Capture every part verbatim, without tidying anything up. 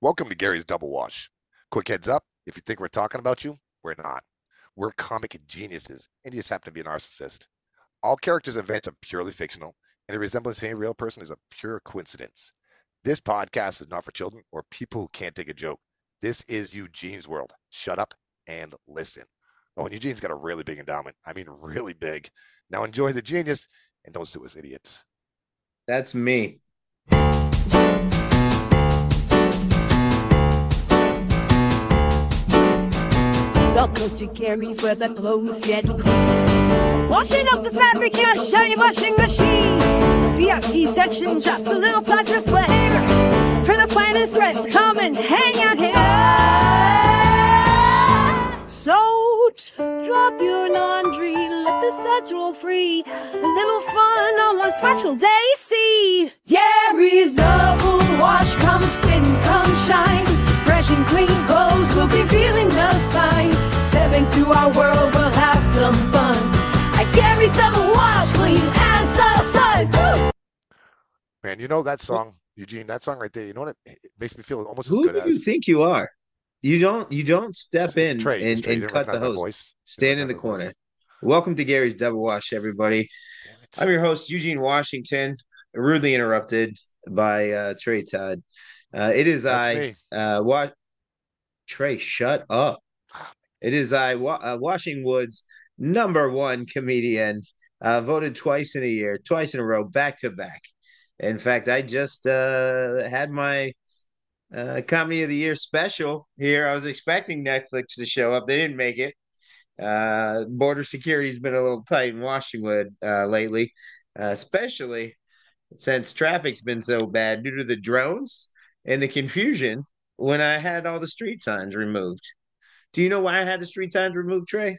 Welcome to Gary's Double Wash. Quick heads up, if you think we're talking about you, we're not. We're comic geniuses, and you just happen to be a narcissist. All characters' events are purely fictional, and the resemblance to any real person is a pure coincidence. This podcast is not for children or people who can't take a joke. This is Eugene's world. Shut up and listen. Oh, and Eugene's got a really big endowment. I mean, really big. Now enjoy the genius and don't sue us idiots. That's me. Welcome to Gary's where the clothes get clean. Washing up the fabric in a shiny washing machine. V I P section, just a little touch of flair. For the finest threads, come and hang out here. So drop your laundry, let the suds roll free. A little fun on one special day, see. Gary's double wash, come spin, come shine. Fresh and clean clothes will be feeling just fine. Step into our world, we'll have some fun. At Gary's double wash, clean as the sun. Woo! Man, you know that song, Eugene, that song right there, you know what? It, it makes me feel almost as Who good do as. you think you are? You don't you don't step It's, it's in Trey. It's and, Trey. You and didn't cut the recognize my hose. voice? You Stand didn't in the recognize my corner. voice? Welcome to Gary's Double Wash, everybody. Damn it. I'm your host, Eugene Washington, rudely interrupted by uh, Trey Todd. Uh, it is That's I, me. uh, what? Trey, shut up. Ah, It is I, wa- uh, Washing Woods, number one comedian, uh, voted twice in a year, twice in a row, back to back. In fact, I just uh, had my uh, Comedy of the Year special here. I was expecting Netflix to show up. They didn't make it. Uh, border security's been a little tight in Washington uh, lately, uh, especially since traffic's been so bad due to the drones and the confusion when I had all the street signs removed. Do you know why I had the street signs removed, Trey?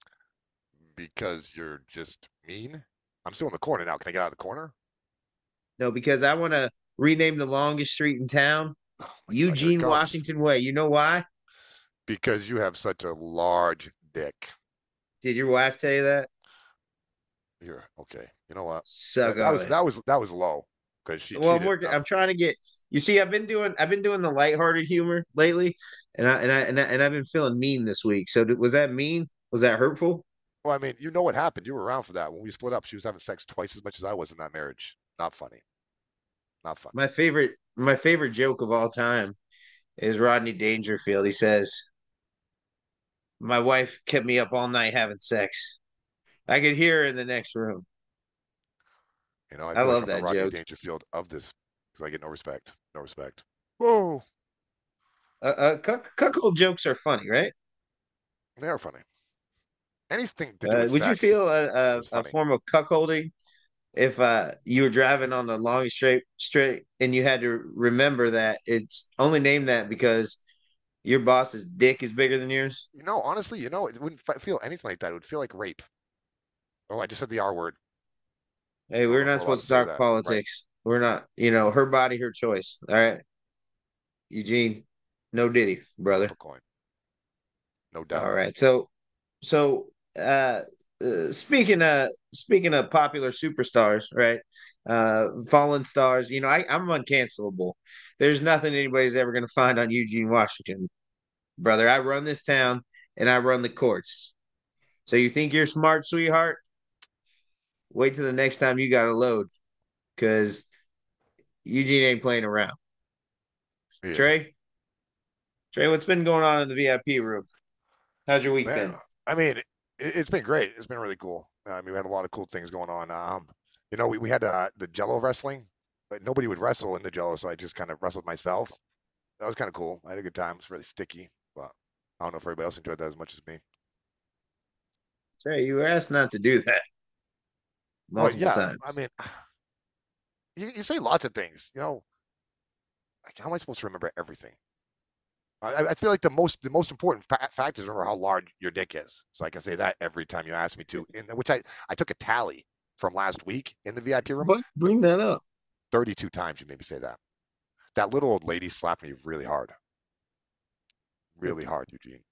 because you're just mean. I'm still in the corner now. Can I get out of the corner? No, because I want to rename the longest street in town Oh my God, here it Eugene comes. Washington Way. You know why? Because you have such a large dick. Did your wife tell you that? Here, okay. You know what? Suck That, that on was it. that was that was low because she Well, I'm cheated working. enough. I'm trying to get. You see, I've been doing. I've been doing the lighthearted humor lately, and I and I and, I, and I've been feeling mean this week. So was that mean? Was that hurtful? Well, I mean, you know what happened. You were around for that when we split up. She was having sex twice as much as I was in that marriage. Not funny. Not funny. My favorite. My favorite joke of all time is Rodney Dangerfield. He says, "My wife kept me up all night having sex. I could hear her in the next room." You know, I I feel like love I'm the that Rodney joke. Dangerfield of this because I get no respect. No respect. Whoa, Uh, uh, cuck- cuckold jokes are funny, right? they are funny. Anything to do Uh, with would you sex feel a, a, is a funny. form of cuckolding if uh, you were driving on the long straight straight and you had to remember that it's only named that because your boss's dick is bigger than yours? You know, honestly, you know, it wouldn't f- feel anything like that. It would feel like rape. Oh, I just said the R word. Hey, I don't we're know if not we're allowed supposed to to say talk that, right? politics. We're not, you know, her body, her choice. All right, Eugene, no Diddy, Flip brother. a coin. No All doubt. right, so so uh, uh speaking of speaking of popular superstars, right? Uh fallen stars, you know, I, I'm uncancelable. There's nothing anybody's ever gonna find on Eugene Washington, brother. I run this town and I run the courts. So you think you're smart, sweetheart? Wait till the next time you got a load, because Eugene ain't playing around. He isn't. Trey, Trey, what's been going on in the V I P room? How's your week Man, been? I mean, it, it's been great. It's been really cool. I mean, we had a lot of cool things going on. Um, you know, we, we had uh, the Jello wrestling, but nobody would wrestle in the Jello, so I just kind of wrestled myself. That was kind of cool. I had a good time. It's really sticky, but I don't know if everybody else enjoyed that as much as me. Trey, you were asked not to do that Well, multiple yeah, I times. mean, you, you say lots of things. You know, like, how am I supposed to remember everything? I, I feel like the most the most important fa- fact is remember how large your dick is, so I can say that every time you ask me to. In which I I took a tally from last week in the V I P room. What? Bring that up. thirty-two times you made me say that. That little old lady slapped me really hard, really hard, Eugene.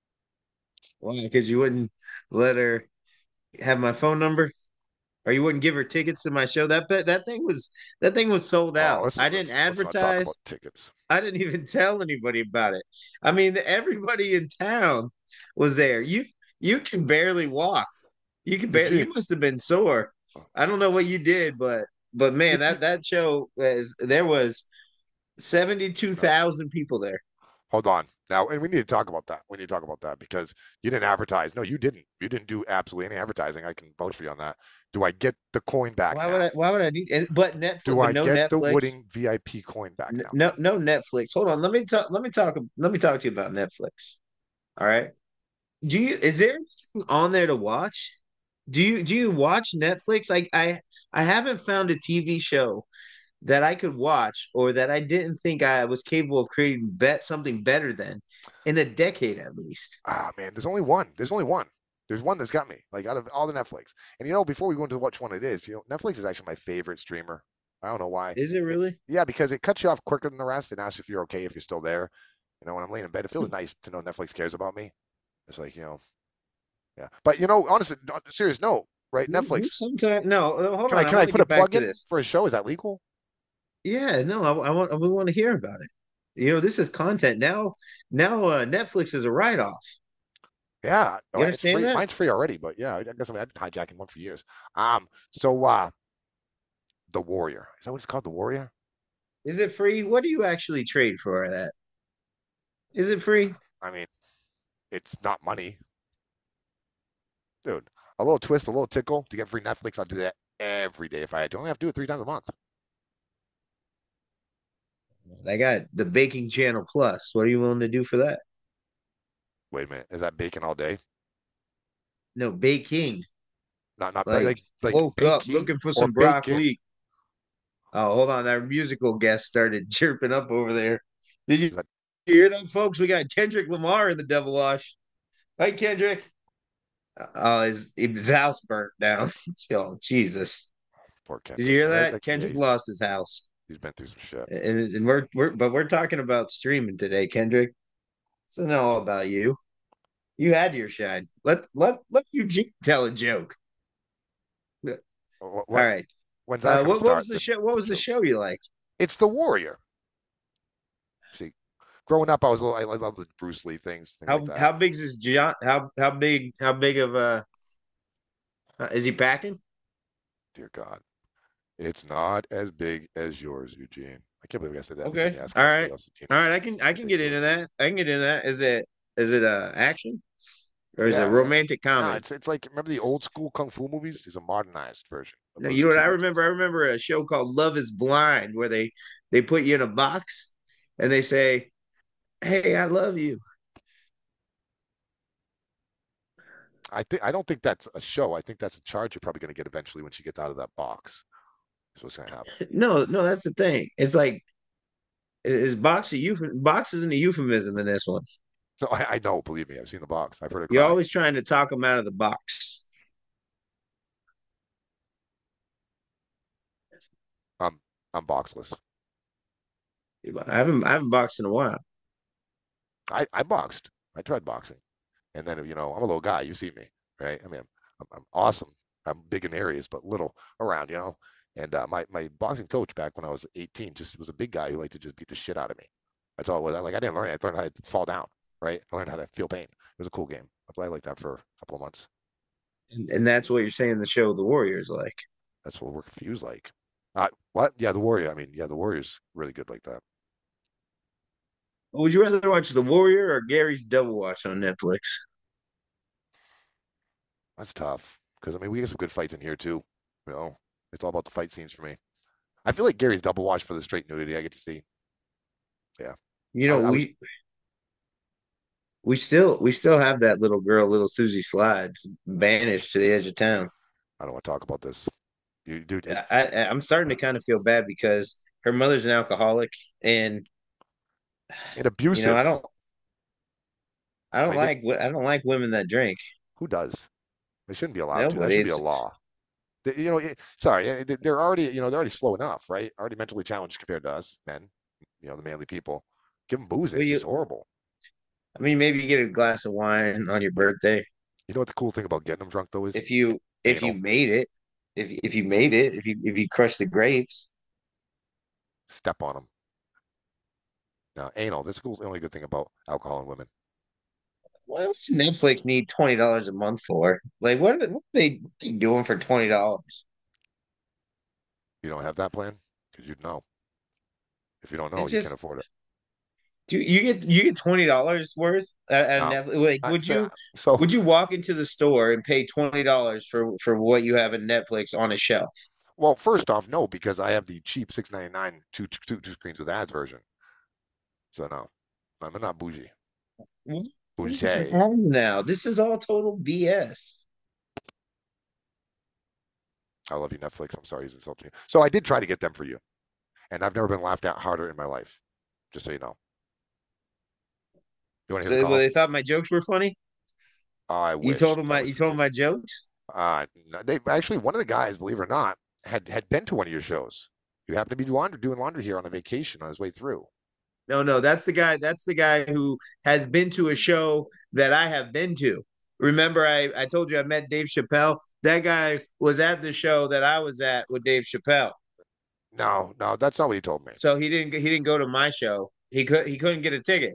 Why? Because you wouldn't let her have my phone number, or you wouldn't give her tickets to my show. That that thing was that thing was sold Oh, out. let's I didn't let's let's not talk about advertise. tickets. I didn't even tell anybody about it. I mean, everybody in town was there. You you can barely walk. You can barely. Eugene, You must have been sore. I don't know what you did, but but you, man, you, that that show was there was seventy two no, thousand people there. hold on now, and we need to talk about that. We need to talk about that because you didn't advertise. No, you didn't. You didn't do absolutely any advertising. I can vouch for you on that. Do I get the coin back Why would now? I? Why would I need? And, but Netflix, Do but I no get the Netflix. Wooding V I P coin back N- now? No, no Netflix. Hold on. Let me talk. Let me talk. Let me talk to you about Netflix. All right. Do you? Is there anything on there to watch? Do you? Do you watch Netflix? I I I haven't found a T V show that I could watch or that I didn't think I was capable of creating bet something better than in a decade at least. Ah, man, there's only one. There's only one. There's one that's got me, like out of all the Netflix. And you know, before we go into which one it is, you know, Netflix is actually my favorite streamer. I don't know why. Is it It, really? yeah, because it cuts you off quicker than the rest and asks if you're okay if you're still there. You know, when I'm laying in bed, it feels nice to know Netflix cares about me. It's like, you know, yeah. But you know, honestly, on a serious note, right? Netflix. Sometimes no. uh, Hold Can I on. I can I want to put a get back plug to in this. for a show? Is that legal? Yeah, no. I, I want. We want to hear about it. You know, this is content now. Now, uh, Netflix is a write-off. Yeah, oh, You it's understand free. that? Mine's free already, but yeah, I guess I mean, I've been hijacking one for years. Um, so uh, the Warrior. Is that what it's called? The Warrior? Is it free? What do you actually trade for that? Is it free? I mean, it's not money, dude. A little twist, a little tickle to get free Netflix. I'll do that every day if I had to. I only have to do it three times a month. I got the Baking Channel Plus. What are you willing to do for that? Wait a minute, is that bacon all day? No, baking. Not not like Like like, like woke up baking looking for or some bacon. broccoli. Oh, hold on. Our musical guest started chirping up over there. Did you Is that hear that, folks? We got Kendrick Lamar in the Devil Wash. Hi, Kendrick. Oh, his, his house burnt down. Oh, Jesus. poor Did you Kendrick? hear I mean, that? like, yeah, Kendrick he's lost his house. he's been through some shit. And, and we're we're but we're talking about streaming today, Kendrick. So know all about you. You had your shine. Let let let Eugene tell a joke. What, All what right. when's that Uh, gonna what what start? was the The show? What the was the jokes. show you like? It's the Warrior. See, growing up, I was a little, I, I love the Bruce Lee things, things like How that. how big is John? How how big how big of a uh, is he packing? Dear God, it's not as big as yours, Eugene. I can't believe I said that. And then Okay. you ask All how right. somebody else's All penis right. I is. can It's I can get into ridiculous. that. I can get into that. Is it is it uh action or is it Yeah, yeah. romantic No, comedy? it's it's like remember the old school kung fu movies? It's a modernized version of No, those you know what I kung fu remember? I movies. remember a show called Love is Blind where they they put you in a box and they say, "Hey, I love you." I think I don't think that's a show. I think that's a charge you're probably going to get eventually when she gets out of that box. That's what's going to happen. No, no, that's the thing. It's like is box a euph box isn't a euphemism in this one. No, I, I know. Believe me, I've seen the box. I've heard her You're cry. always trying to talk them out of the box. I'm I'm boxless. I haven't I haven't boxed in a while. I I boxed. I tried boxing, and then you know I'm a little guy. You see me, right? I mean, I'm, I'm awesome. I'm big in areas, but little around, you know. And uh, my my boxing coach back when I was eighteen just was a big guy who liked to just beat the shit out of me. That's all it was. Like I didn't learn it. I learned how to fall down, right? I learned how to feel pain. It was a cool game. I played like that for a couple of months. And, and that's what you're saying the show The Warriors like. That's what work for you's like. Uh, what? Yeah, the Warrior. I mean, yeah, the Warrior's really good like that. Would you rather watch The Warrior or Gary's Double Watch on Netflix? That's tough because I mean we get some good fights in here too. You know, it's all about the fight scenes for me. I feel like Gary's double watch for the straight nudity I get to see. Yeah, You I, know, I was. we we still we still have that little girl, little Susie Slides, banished to the edge of town. I don't want to talk about this. You, dude, it, I, I I'm starting to kind of feel bad because her mother's an alcoholic, and and you know, I abusive. don't I don't Like it, like I don't like women that drink. who does? They shouldn't be allowed to. That Nobody. should be a It's law. They, you know, it, sorry, eh, they- they're already, you know, they're already slow enough, right? Already mentally challenged compared to us men. You know, the manly people. Give them booze. well, It's just you. horrible. I mean, maybe you get a glass of wine on your birthday You know what the cool thing about getting them drunk though is if you if you anal. made it. If if you made it, if you if you crush the grapes. Step on them. No, anal. That's the only good thing about alcohol and women. What's Netflix need twenty dollars a month for? Like, what are they, what are they, they doing for twenty dollars? You don't have that plan because you'd know. If you don't know, It's you can't just, afford it. do you get you get twenty dollars worth at, at No. Netflix? Like, I, would you so, so, would you walk into the store and pay twenty dollars for for what you have in Netflix on a shelf? well, first off, no, because I have the cheap six ninety-nine two, two, two screens with ads version. So no, I'm not bougie. What is Bougie. wrong now? This is all total B S. I love you, Netflix. I'm sorry he's insulting you. So I did try to get them for you, and I've never been laughed at harder in my life. Just so you know. You want to hear the So, well, call? they thought my jokes were funny. I You told wish them that my you was the told them case. my jokes. Uh, no, they actually one of the guys, believe it or not, had had been to one of your shows. You happened to be laundry, doing laundry here on a vacation on his way through. No, no, that's the guy. That's the guy who has been to a show that I have been to. Remember, I I told you I met Dave Chappelle. That guy was at the show that I was at with Dave Chappelle. No, no, that's not what he told me. So he didn't he didn't go to my show. He could he couldn't get a ticket.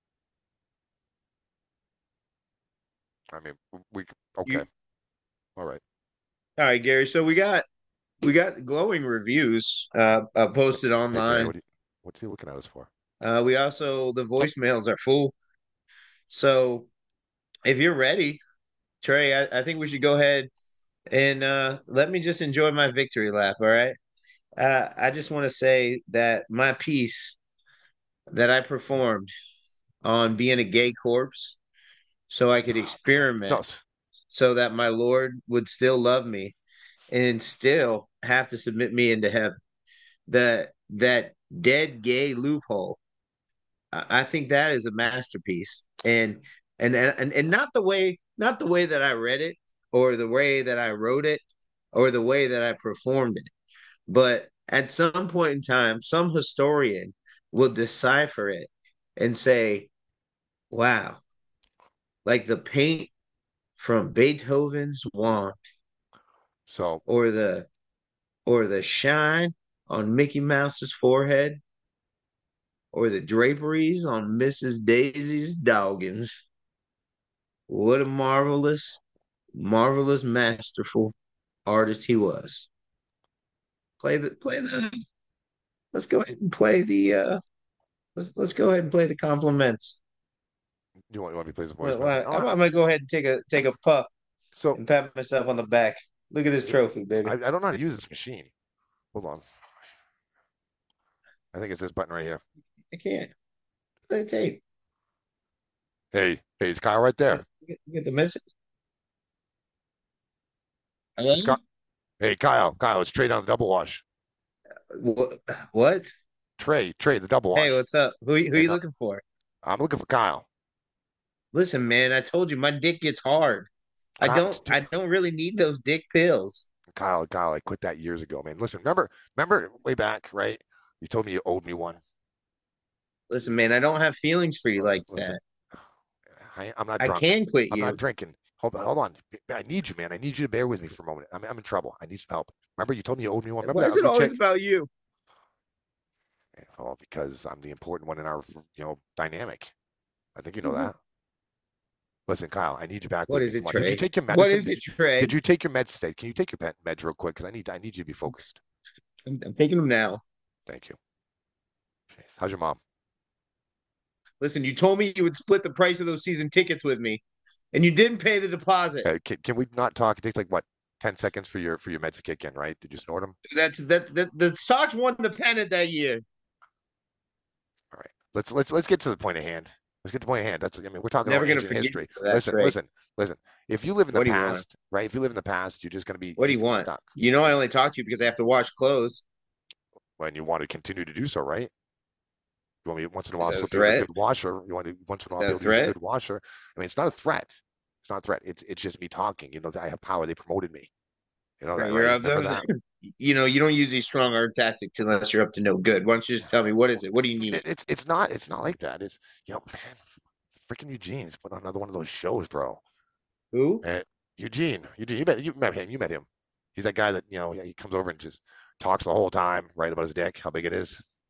I mean, we okay, You all right. all right, Gary. So we got we got glowing reviews uh, uh posted Hey Gary, online. what do you, what's he looking at us for? Uh, we also the voicemails are full. So if you're ready, Trey, I, I think we should go ahead and uh, let me just enjoy my victory lap. All right. Uh, I just want to say that my piece that I performed on being a gay corpse so I could Oh man, experiment Dos. so that my Lord would still love me and still have to submit me into heaven. That that dead gay loophole. I, I think that is a masterpiece. And and and and not the way not the way that I read it or the way that I wrote it or the way that I performed it. But at some point in time, some historian will decipher it and say, wow, like the paint from Beethoven's wand So or the or the shine on Mickey Mouse's forehead or the draperies on Missus Daisy's doggins. What a marvelous, marvelous, masterful artist he was. Play the play the let's go ahead and play the uh let's let's go ahead and play the compliments. you want you want me to play the Well, voicemail? well, Oh, I'm, I'm gonna go ahead and take a take a puff so and pat myself on the back. Look at this trophy, I, baby. I don't know how to use this machine. Hold on. I think it's this button right here. I can't. Play the tape. Hey, hey, it's Kyle right there. You get, you get the message. Hello? It's Kyle. Hey, Kyle, Kyle, it's Trey down the double wash. What? What? Trey, Trey, the double Hey, wash. what's up? Who who Hey, you no, looking for? I'm looking for Kyle. Listen, man, I told you my dick gets hard. I Kyle, don't I don't really need those dick pills. Kyle, Kyle, I quit that years ago, man. Listen, remember, remember way back, right? You told me you owed me one. Listen, man, I don't have feelings for you like Listen, that. I, I'm not I drunk. can quit I'm not you. drinking. Hold on, hold on. I need you, man. I need you to bear with me for a moment. I'm, I'm in trouble. I need some help. Remember, you told me you owed me one. Remember Why that is it ugly always chick? about you? Oh, because I'm the important one in our, you know, dynamic. I think you know Mhm. that. Listen, Kyle, I need you back What with me. is it, Come on. Did you Trey? take your What medicine? is Did it, you, Trey? did you take your meds today? Can you take your med- meds real quick? Because I need I need you to be focused. I'm, I'm taking them now. Thank you. Jeez. How's your mom? Listen, you told me you would split the price of those season tickets with me, and you didn't pay the deposit. Uh, can, can we not talk? It takes like what, ten seconds for your for your meds to kick in, right? Did you snort them? That's that, that the Sox won the pennant that year. All right. Let's let's let's get to the point at hand. Let's get to the point at hand. That's I mean, we're talking Never about gonna ancient forget you history. for that, Listen, Trey. listen, listen. If you live in the What do you want? past, right? If you live in the past, you're just gonna be What do just you gonna be want? stuck. You know I only talk to you because I have to wash clothes. When you want to continue to do so, right? You want me once in a Is while that a slip you a threat? good washer. You want to once in a Is while that be a able to use a threat? good washer. I mean, it's not a threat. It's not a threat. It's it's just me talking. You know, I have power. They promoted me. You know that, Right, you're right? up Remember there. that? You know, you don't use these strong arm tactics unless you're up to no good. Why don't you just tell me what is it? What do you need? It, it's it's not it's not like that. It's you know, man, freaking Eugene's put on another one of those shows, bro. Who? And Eugene, Eugene, you met you met him. You met him. He's that guy that you know he comes over and just talks the whole time, right, about his dick, how big it is.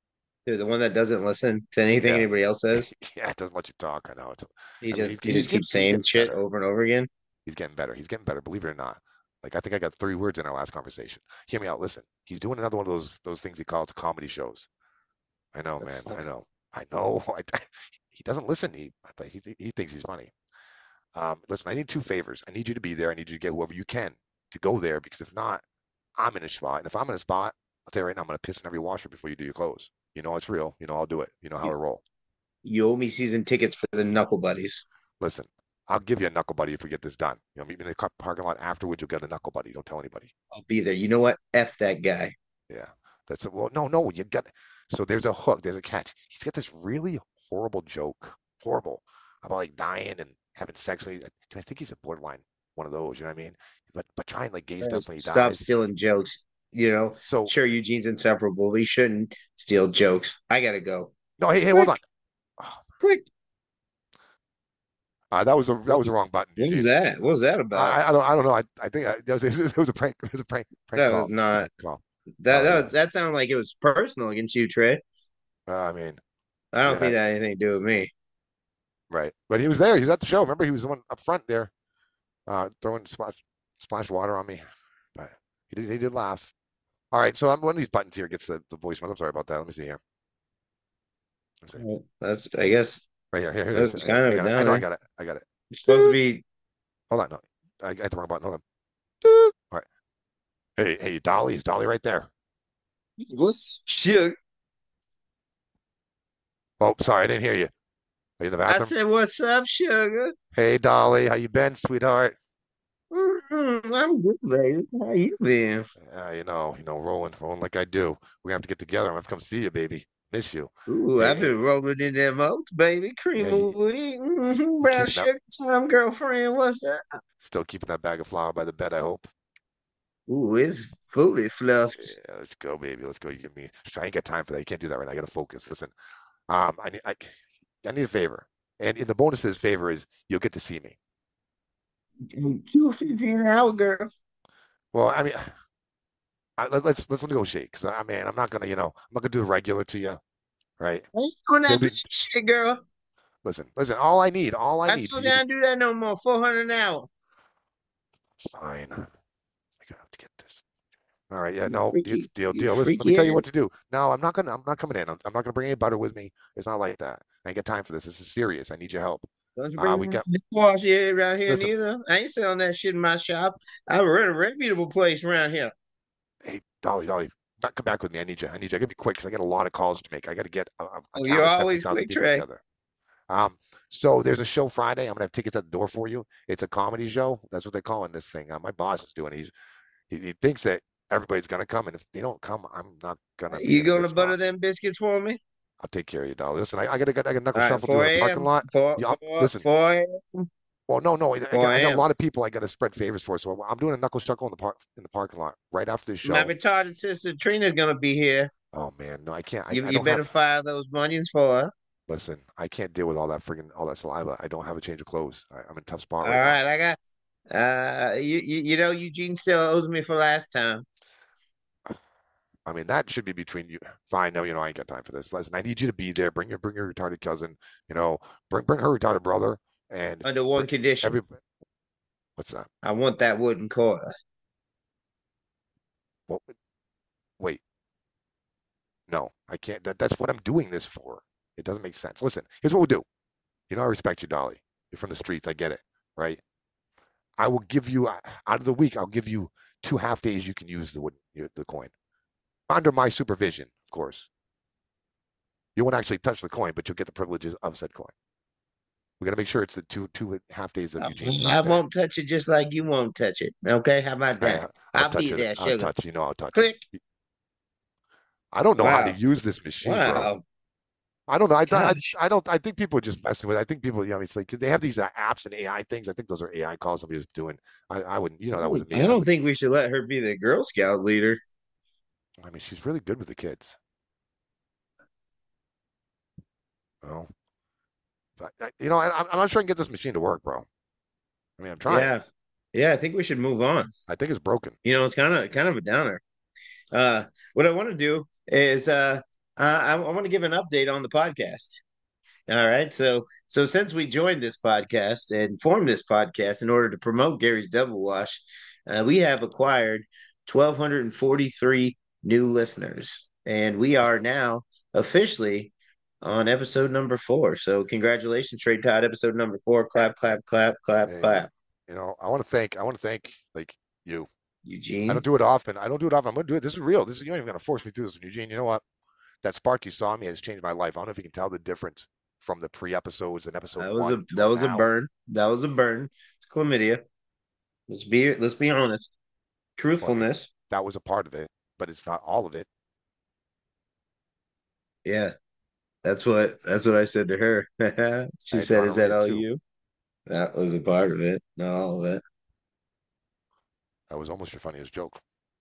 Dude, the one that doesn't listen to anything Yeah, anybody else says. yeah, it doesn't let you talk. I know. It's, He I mean, he's just he he's just getting keeps he's saying getting shit better. over and over again. He's getting better. He's getting better. Believe it or not. Like I think I got three words in our last conversation. Hear me out. Listen, he's doing another one of those those things he calls comedy shows. I know, The man. I fuck? know. I know. I, he doesn't listen. He but he he thinks he's funny. Um, listen, I need two favors. I need you to be there. I need you to get whoever you can to go there because if not, I'm in a spot. And if I'm in a spot, I'll tell you right now, I'm gonna piss in every washer before you do your clothes. You know it's real. You know I'll do it. You know how I You, roll. you owe me season tickets for the Knuckle Buddies. Listen, I'll give you a knuckle buddy if we get this done. You know, meet me in the parking lot afterwards. You'll get a knuckle buddy. Don't tell anybody. I'll be there. You know what? F that guy. Yeah, that's a, well, no, no, you got. So there's a hook. There's a catch. He's got this really horrible joke, horrible about like dying and having sex. With, I think he's a borderline one of those. You know what I mean? But but trying like gay stuff when he Stop dies. stealing jokes. You know, So sure, Eugene's inseparable, but he shouldn't steal jokes. I gotta go. no, hey, hey, hold Click, on. Oh, click. uh, that was a that What was the wrong button, what was Eugene. that? What was that about? I I don't I don't know. I I think I, it, was, it was a prank. It was a prank prank That was call. not Prank call. that. Oh That yeah. was that sounded like it was personal against you, Trey. Uh, I mean, I don't yeah, think that had anything to do with me. right. But he was there. He was at the show. Remember, he was the one up front there, uh, throwing splash splash water on me. But he did he did laugh. All right, so I'm one of these buttons here gets the, the voicemail. I'm sorry about that. Let me see here. Let me see. Well, that's I guess Right here, here, here it is. that's I, kind I of a got it. I know I downer. got it. I got it. It's supposed to be. Hold on, no. I, I hit the wrong button. Hold on. All right. Hey, hey, Dolly, is Dolly right there? What's shit? Oh, sorry, I didn't hear you. Are you in the I bathroom? said, "What's up, sugar?" Hey, Dolly, how you been, sweetheart? Mm, I'm good, baby. How you been? Uh, you know, you know, rolling, rolling like I do. We're gonna have to get together. I'm gonna have to come see you, baby. Miss you. Ooh, Hey, I've hey, been rolling in them oats, baby. Cream yeah, of you, wheat, mm-hmm, you brown keeping that, sugar time, girlfriend. What's up? still keeping that bag of flour by the bed, I hope. Ooh, it's fully fluffed. Yeah, let's go, baby. Let's go. You give me. I ain't got time for that. You can't do that right now. I gotta focus. Listen, um, I need, I, I need a favor, and in the bonuses, favor is you'll get to see me. Two fifty an hour, girl. Well, I mean, I, let, let's let's negotiate because I mean, I'm not gonna, you know, I'm not gonna do the regular to you, right? I ain't doing It'll that be bitch shit, girl. listen, listen. All I need, all I I need for told you you I to don't do that no more. Four hundred an hour. sign. I gotta have to get this. All right, yeah, You no, freaky, it's deal, you deal. Listen, let me freaky tell you what to ass. do. No, I'm not gonna, I'm not coming in. I'm, I'm not gonna bring any butter with me. It's not like that. I ain't got time for this. This is serious. I need your help. Don't you Uh, bring we got. this dishwasher here around here Listen, neither. I ain't selling that shit in my shop. I run a reputable place around here. hey, Dolly, Dolly, not come back with me. I need you. I need you. I gotta be quick because I got a lot of calls to make. I gotta get a, a Oh, town you're of always seventy thousand quick, people Trey. together. Um, so there's a show Friday. I'm gonna have tickets at the door for you. It's a comedy show. That's what they're calling this thing. Uh, my boss is doing. He's he, he thinks that everybody's gonna come, and if they don't come, I'm not gonna be You in a good gonna butter spot. them biscuits for me? I'll take care of you, Dolly. Listen, I, I gotta get I got knuckle All right, shuffle through in the four parking a.m. lot. four, Yeah, four, listen. four a.m. Well, no, no, I, I got I got a four a.m. lot of people I gotta spread favors for. So I'm doing a knuckle shuffle in the park in the parking lot right after the My show. retarded sister Trina's gonna be here. Oh man, no, I can't. I, You I you don't have. better file those bunions for her. Listen, I can't deal with all that friggin' all that saliva. I don't have a change of clothes. I, I'm in a tough spot All right now. right, I got uh you, you you know Eugene still owes me for last time. I mean, that should be between you. Fine, no, you know, I ain't got time for this. Listen, I need you to be there. Bring your bring your retarded cousin. You know, bring bring her retarded brother and Under one bring condition. every. What's that? I want that wooden quarter. Well, wait, no, I can't. That that's what I'm doing this for. It doesn't make sense. Listen, here's what we'll do. You know, I respect you, Dolly. You're from the streets. I get it, right? I will give you uh, out of the week. I'll give you two half days. You can use the wood, the coin under my supervision, of course. You won't actually touch the coin, but you'll get the privileges of said coin. We got to make sure it's the two two half days of Eugene's I not there. won't touch it just like you won't touch it. Okay, how about I, that? I'll I'll touch be it. there, I'll sugar. touch. You know, I'll touch it. Click. I don't know how to Wow. use this machine, bro. Wow. I don't know. I, I, Gosh. I don't. I think people are just messing with it. I think people, you know, it's like they have these uh, apps and A I things. I think those are A I calls somebody was doing. I, I wouldn't. You know, that wasn't me. I I don't would. think we should let her be the Girl Scout leader. I mean, she's really good with the kids. Oh, but I, you know, I, I'm not sure I can get this machine to work, bro. I mean, I'm trying. Yeah. Yeah, I think we should move on. I think it's broken. You know, it's kind of kind of a downer. Uh what I want to do is uh Uh, I, I want to give an update on the podcast. All right. So so since we joined this podcast and formed this podcast in order to promote Gary's Double Wash, uh, we have acquired one thousand two hundred forty-three new listeners. And we are now officially on episode number four. So congratulations, Trade Todd, episode number four. Clap, clap, clap, clap, Hey, clap. you know, I want to thank, I want to thank like you. I don't Eugene. do it often. I don't do it often. I'm gonna do it. This is real. This is you ain't even gonna force me to do this, Eugene. You know what? That spark you saw in me has changed my life. I don't know if you can tell the difference from the pre-episodes and episode That was a one that to was a now. burn. That was a burn. It's chlamydia. Let's be let's be honest. Well, I mean, Truthfulness. that was a part of it, but it's not all of it. Yeah. That's what that's what I said to her. I She had said, "Is that gonorrhea all too. you?" That was a part of it, not all of it. That was almost your funniest joke.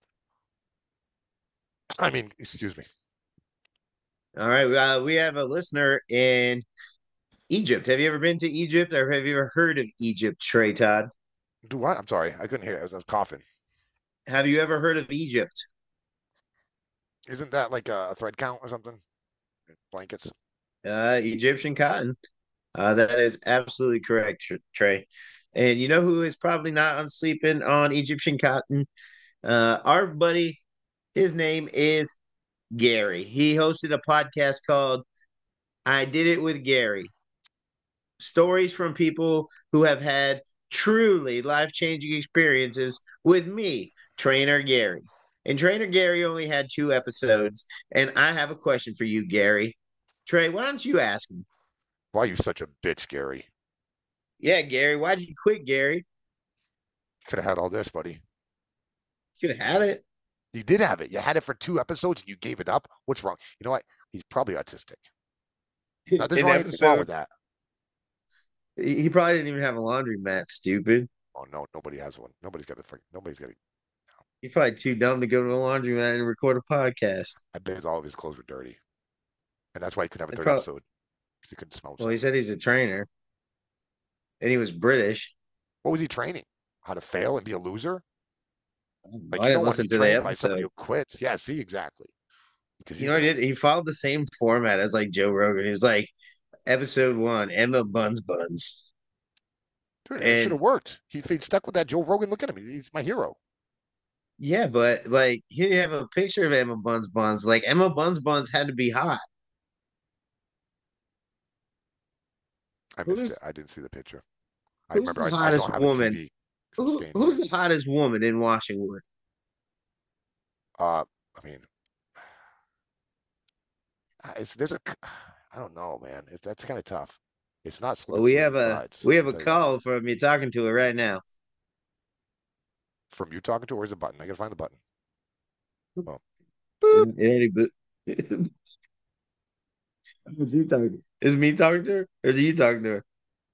I mean, excuse me. All right, uh, we have a listener in Egypt. Have you ever been to Egypt, or have you ever heard of Egypt, Trey Todd? Do what? I'm sorry. I couldn't hear. I was, I was coughing. Have you ever heard of Egypt? Isn't that like a thread count or something? Blankets. Uh, Egyptian cotton. Uh, that is absolutely correct, Tr- Trey. And you know who is probably not on sleeping on Egyptian cotton? Uh, our buddy, his name is Gary. He hosted a podcast called I Did It with Gary. Stories from people who have had truly life changing experiences with me, Trainer Gary. And Trainer Gary only had two episodes. And I have a question for you, Gary. Trey, why don't you ask him? Why are you such a bitch, Gary? Yeah, Gary, why'd you quit, Gary? Could have had all this, buddy. You could have had it. You did have it. You had it for two episodes and you gave it up. What's wrong? You know what? He's probably autistic. Now, there's An no anything wrong episode. with that. He probably didn't even have a laundry mat, stupid. Oh no, nobody has one. Nobody's got a freaking. Nobody's got a. He's probably too dumb to go to a laundry mat and record a podcast. I bet all of his clothes were dirty, and that's why he couldn't have a It third probably, episode because he couldn't smell well, he himself. said he's a trainer and he was British. What was he training? How to fail and be a loser? Like I you didn't don't want to listen be to the trained by somebody episode. who quits. Yeah, see exactly. Because You you know what he will. did? He followed the same format as like Joe Rogan. He was like, episode one, Emma Buns Buns. Dude, it should And have worked. He, if he'd stuck with that Joe Rogan, look at him. He's my hero. yeah, but like he didn't have a picture of Emma Buns Buns. Like Emma Buns Buns had to be hot. I missed it. Who's I didn't see the picture. I who's remember the I, I hottest don't have a woman? T V because I'm Who, staying who's here. the hottest woman in Washington? Uh, I mean, uh, it's there's a. I don't know, man. It's that's kind of tough. It's not Slim Well, and we Shady have a Sides. we I have can a tell you that call much. from you talking to her right now. From you talking to her, where's the button? I gotta find the button. Oh, It boop. ain't a good- Is you talking? Is me talking to her, or is you talking to her?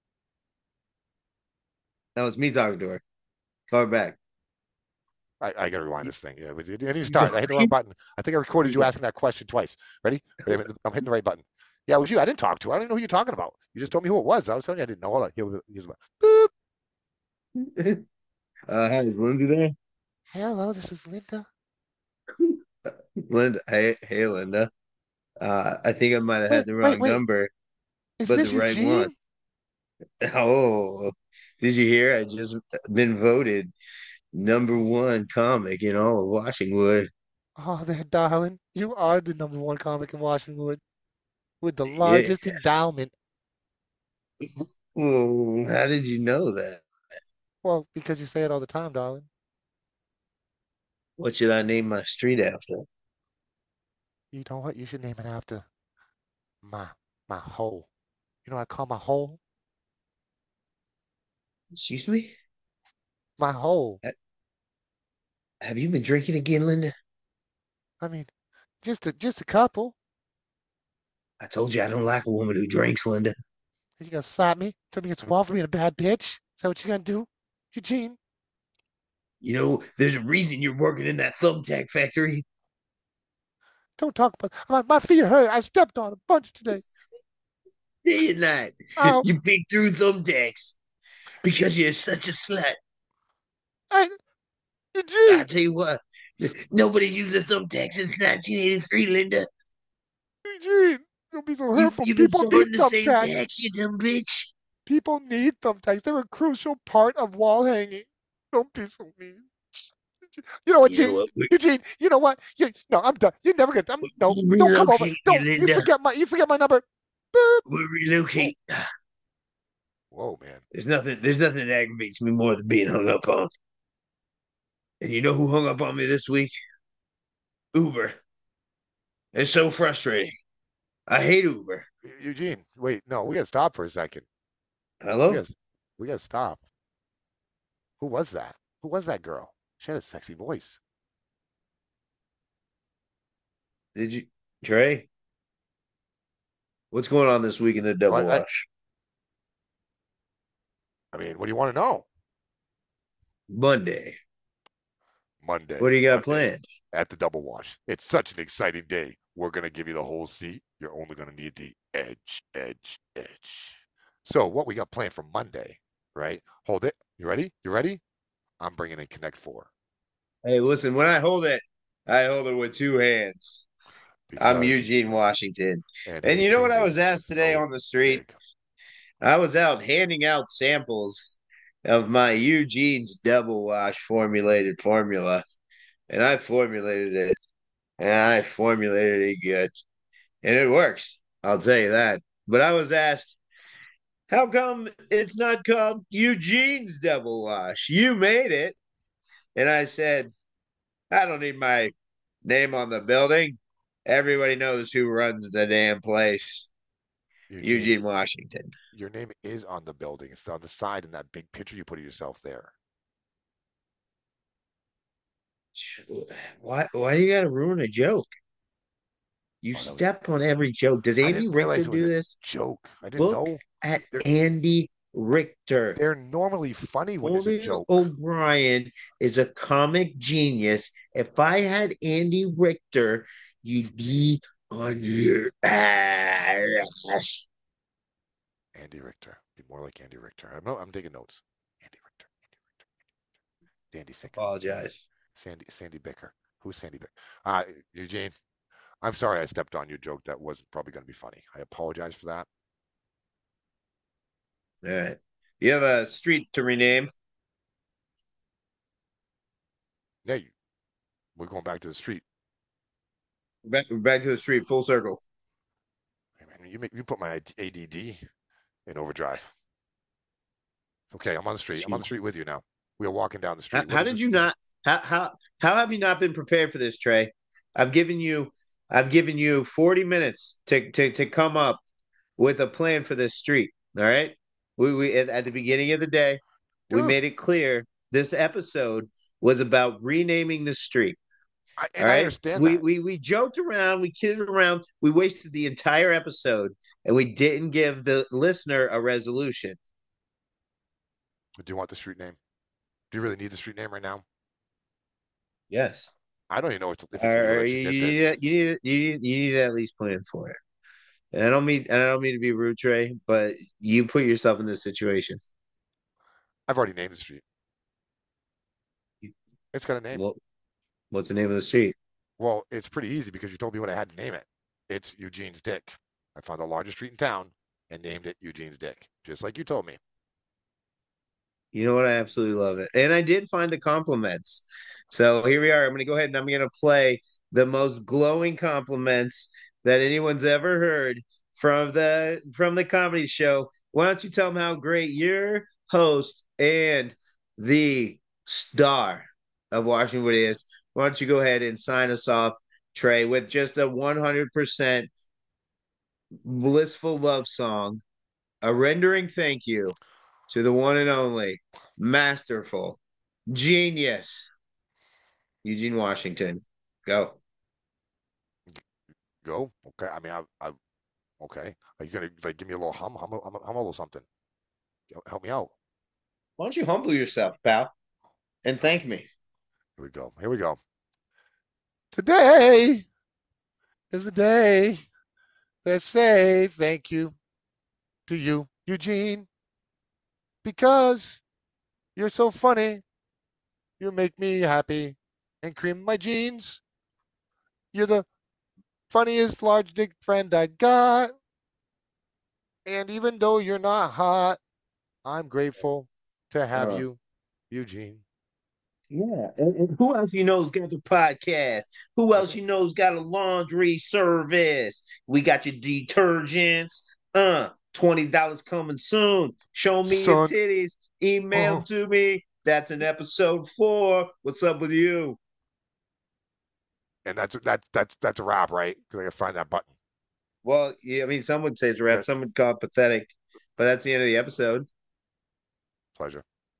No, it's me talking to her. Call her back. I, I gotta rewind You, this thing. Yeah, we didn't even you go. start. I hit the wrong button. I think I recorded you You asking that question twice. Ready? Ready? I'm I'm hitting the right button. Yeah, it was you. I didn't talk to her. I didn't know who you're talking about. You just told me who it was. I was telling you I didn't know. Hold on. Here, here's the boop. go. Uh, hi, is Linda there? Hello, this is Linda. Linda, hey, hey, Linda. Uh, I think I might have Wait, had the wait, wrong wait. number, Is but this the right one. Eugene? Oh, did you hear? I just been voted number one comic in all of Washington. Oh, there, darling. You are the number one comic in Washington with the Yeah. largest endowment. Oh, how did you know that? Well, because you say it all the time, darling. What should I name my street after? You know what? You should name it after my my hole. You know what I call my hole? Excuse me? My hole. Ha- Have you been drinking again, Linda? I mean, just a just a couple. I told you I don't like a woman who drinks, Linda. You gonna slap me? Tell me it's wrong for being a bad bitch? Is that what you gonna do, Eugene? You know, there's a reason you're working in that thumbtack factory. Don't talk about my, my feet hurt. I stepped on a bunch today. Day and night. Oh, You pick through thumbtacks because you're such a slut. I, I Eugene. tell you what, nobody's used a thumbtack since nineteen eighty-three, Linda. Eugene, don't be so You, hurtful. you've been People need sorting the same thumbtacks. text, you dumb bitch. People need thumbtacks. They're a crucial part of wall hanging. Don't be so mean. You know what, You know Gene? what? We're, Eugene, you know what? You, no, I'm done. You never get. I'm no. we'll Don't come over. relocate you, Don't. You Linda. forget my. You forget my number. Boop. We'll relocate. Whoa, man. There's nothing. There's nothing that aggravates me more than being hung up on. And you know who hung up on me this week? Uber. It's so frustrating. I hate Uber. Eugene, wait. No, we gotta stop for a second. We Hello? gotta, we gotta stop. Who was that? Who was that girl? She had a sexy voice. Did you, Trey? What's going on this week in the double Well, I- wash? I mean, what do you want to know? Monday. Monday. What do you got Monday planned? At the Double Wash. It's such an exciting day. We're gonna give you the whole seat. You're only gonna need the edge, edge, edge. So what we got planned for Monday, right? Hold it. You ready? You ready? I'm bringing in Connect Four. Hey, listen, when I hold it, I hold it with two hands. I'm because- Eugene Washington. And, And you know what I Eugene was is asked today so on the street? big. I was out handing out samples of my Eugene's double wash formulated formula. And I formulated it. And I formulated it good. And it works. I'll tell you that. But I was asked, how come it's not called Eugene's double wash? You made it. And I said, I don't need my name on the building. Everybody knows who runs the damn place. Eugene, Eugene Washington. your name is on the building. It's on the side in that big picture you put of yourself there. Why why do you gotta ruin a joke? You Oh, that was- step on every joke. Does I Andy didn't realize Richter it was do a this? joke. I didn't Look know. at They're- Andy Richter. They're normally funny when it's a Conan joke. O'Brien is a comic genius. If I had Andy Richter, you'd be on your ass. Andy Richter. Be more like Andy Richter. I'm, no, I'm taking notes. Andy Richter. Andy Richter. Andy Richter. Sandy Sicker. Apologize. Sandy Sandy Bicker. Who's Sandy Bicker? Uh, Eugene, I'm sorry I stepped on your joke. That wasn't probably going to be funny. I apologize for that. All right. You have a street to rename. Yeah, you, we're going back to the street. Back, back to the street, full circle. Hey, man, you make you put my A D D in overdrive. Okay, I'm on the street. I'm on the street with you now. We are walking down the street. How, What how is did this- you not? How how how have you not been prepared for this, Trey? I've given you I've given you forty minutes to to to come up with a plan for this street. All right. We we at, at the beginning of the day, we Dude. made it clear this episode was about renaming the street. I, and All I right. understand we, that. we we joked around, we kidded around, we wasted the entire episode, and we didn't give the listener a resolution. Do you want the street name? Do you really need the street name right now? Yes. I don't even know if it's, if it's Or legal that you, you did you, this. need, you need you need you need to at least plan for it. And I don't mean and I don't mean to be rude, Trey, but you put yourself in this situation. I've already named the street. You- It's got a name. Well, what's the name of the street? Well, it's pretty easy because you told me what I had to name it. It's Eugene's Dick. I found the largest street in town and named it Eugene's Dick, just like you told me. You know what? I absolutely love it. And I did find the compliments. So here we are. I'm going to go ahead and I'm going to play the most glowing compliments that anyone's ever heard from the from the comedy show. Why don't you tell them how great your host and the star of Washington is? Why don't you go ahead and sign us off, Trey, with just a one hundred percent blissful love song, a rendering thank you to the one and only masterful genius Eugene Washington. Go. Go. Okay. I mean, I, I okay. Are you gonna like give me a little hum, hum, hum, hum a little something? Help me out. Why don't you humble yourself, pal, and thank me? Here we go. Here we go. Today is the day that say thank you to you, Eugene, because you're so funny. You make me happy and cream my jeans. You're the Funniest large dick friend I got. And even though you're not hot, I'm grateful to have Uh, you, Eugene. yeah. And, and who else you know's got the podcast? Who else you know's got a laundry service? We got your detergents. Uh, twenty dollars coming soon. Show me your Son, titties. Email oh, to me. That's an episode four. What's up with you? and that's that's that's that's a wrap, right? Because I gotta find that button. Well, yeah, I mean, some would say it's a rap, Yeah. some would call it pathetic, but that's the end of the episode. Pleasure.